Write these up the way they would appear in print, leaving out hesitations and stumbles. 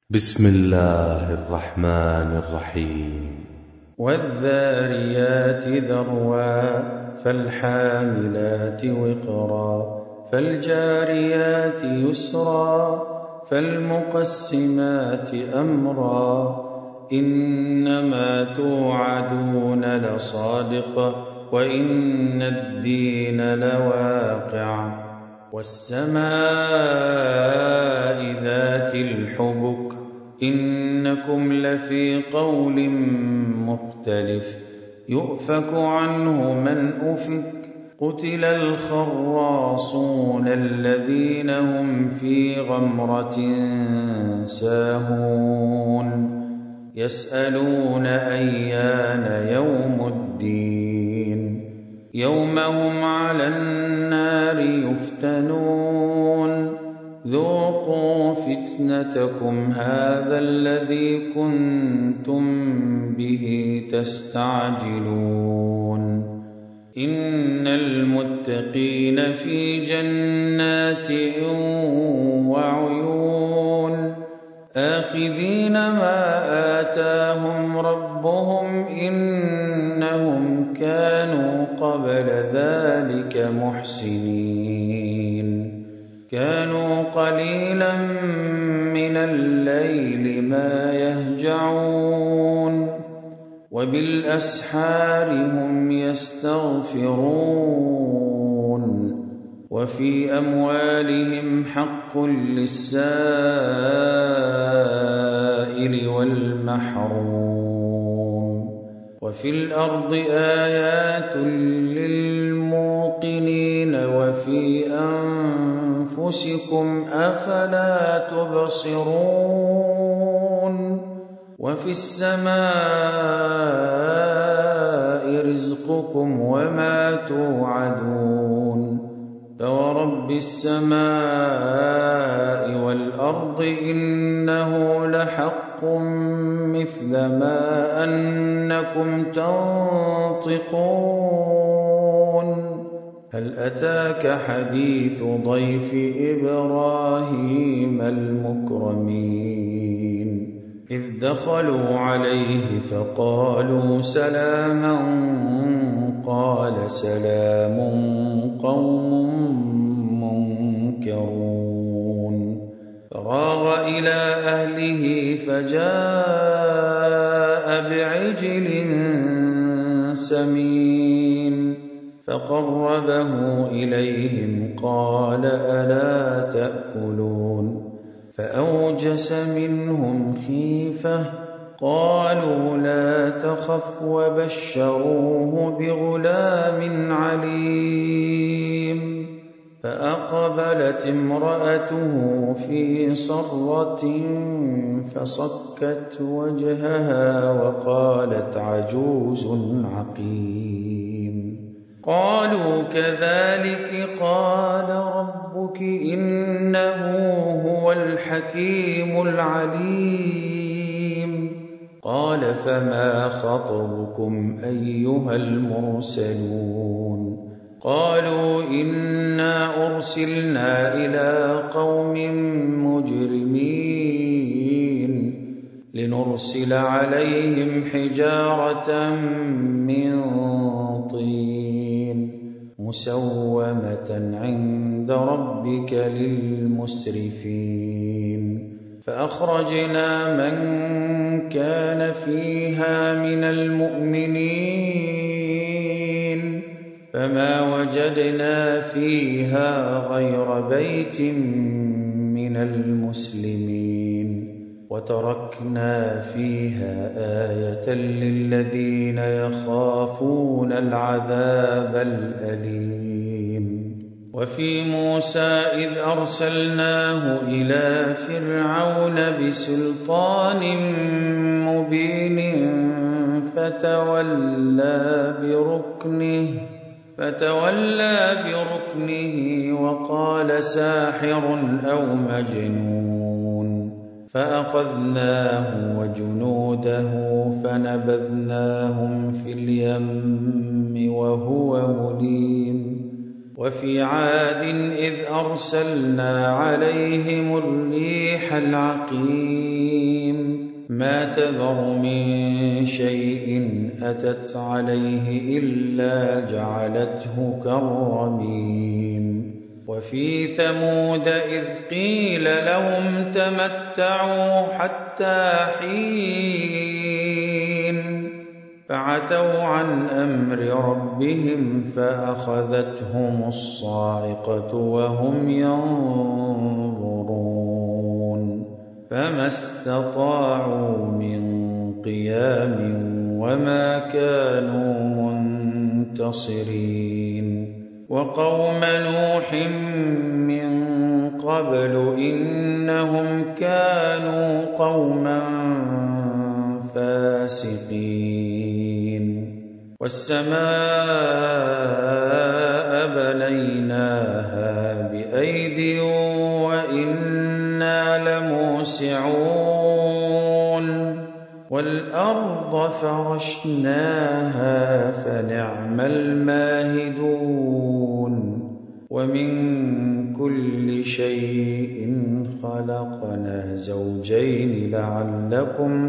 بسم الله الرحمن الرحيم. والذاريات ذروا فالحاملات وقرا فالجاريات يسرا فالمقسمات أمرا إنما توعدون لصادق وإن الدين لواقع والسماء ذات الحبك إنكم لفي قول مختلف يؤفك عنه من أفك قتل الخراصون الذين هم في غمرة ساهون يسألون أيان يوم الدين يوم هم على النار يفتنون ذوقوا فتنتكم هذا الذي كنتم به تستعجلون إن المتقين في جنات وعيون آخذين ما آتاهم ربهم إنهم كانوا قبل ذلك محسنين كانوا قليلا من الليل ما يهجعون وبالأسحار هم يستغفرون وفي أموالهم حق للسائل والمحروم وفي الأرض آيات للموقنين وفي أنفسكم أفلا تبصرون وفي السماء رزقكم وما توعدون فورب السماء والأرض إنه لحق مثل ما أنكم تنطقون هل أتاك حديث ضيف إبراهيم المكرمين إذ دخلوا عليه فقالوا سلاما قال سلام قوم منكرون فراغ إلى أهله فجاء بعجل سمين فقربه إليهم قال ألا تأكلون فأوجس منهم خيفة قالوا لا تخف وبشروه بغلام عليم فأقبلت امرأته في صرة فصكت وجهها وقالت عجوز عقيم قالوا كذلك قال ربك إنه هو الحكيم العليم قال فما خطبكم أيها المرسلون قالوا إنا أرسلنا إلى قوم مجرمين لنرسل عليهم حجارة من طين مسومة عند ربك للمسرفين فأخرجنا من كان فيها من المؤمنين فما وجدنا فيها غير بيت من المسلمين وتركنا فيها آية للذين يخافون العذاب الأليم وفي موسى إذ أرسلناه إلى فرعون بسلطان مبين فتولى بركنه وقال ساحر أو مجنون فأخذناه وجنوده فنبذناهم في اليم وهو مليم وفي عاد إذ أرسلنا عليهم الريح العقيم ما تذر من شيء أتت عليه إلا جعلته كالرميم وفي ثمود إذ قيل لهم تمتعوا حتى حين فعتوا عن أمر ربهم فأخذتهم الصاعقة وهم ينظرون فما استطاعوا من قيام وما كانوا منتصرين وقوم نوح من قبل إنهم كانوا قوما فاسقين والسماء بنيناها بأيد وإنا لموسعون والأرض فرشناها فنعم الماهدون ومن كل شيء خلقنا زوجين لعلكم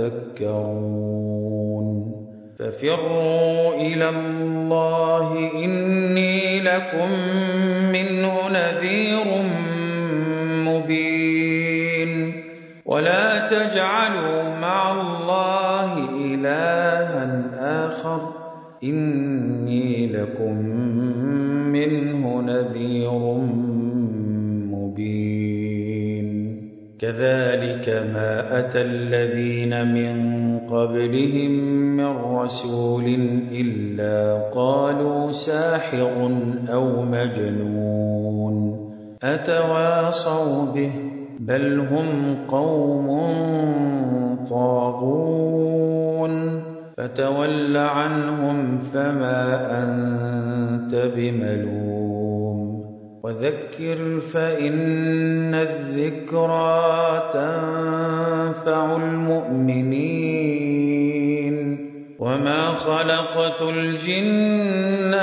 تذكرون ففروا إلى الله إني لكم منه نذير مبين ولا تجعلوا مع الله إلها آخر إني لكم منه نذير مبين كذلك ما أتى الذين من قبلهم من رسول إلا قالوا ساحر أو مجنون أتواصوا به بل هم قوم طاغون فتول عنهم فما أنت بملوم وذكر فإن الذكرى تنفع المؤمنين وما خلقت الجن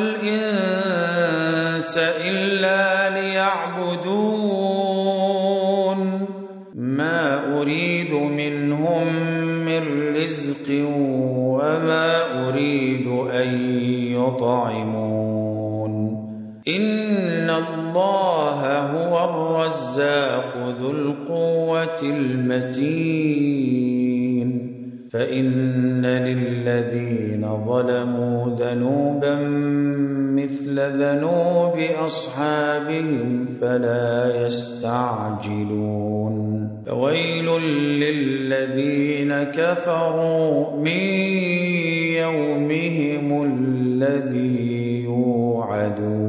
والإنس إلا ليعبدون ما أريد منهم من رزق وما أريد أن يطعمون إن الله هو الرزاق ذو القوة المتين فإن للذين ظلموا ذنوبا مثل ذنوب أصحابهم فلا يستعجلون فويل للذين كفروا من يومهم الذي يوعدون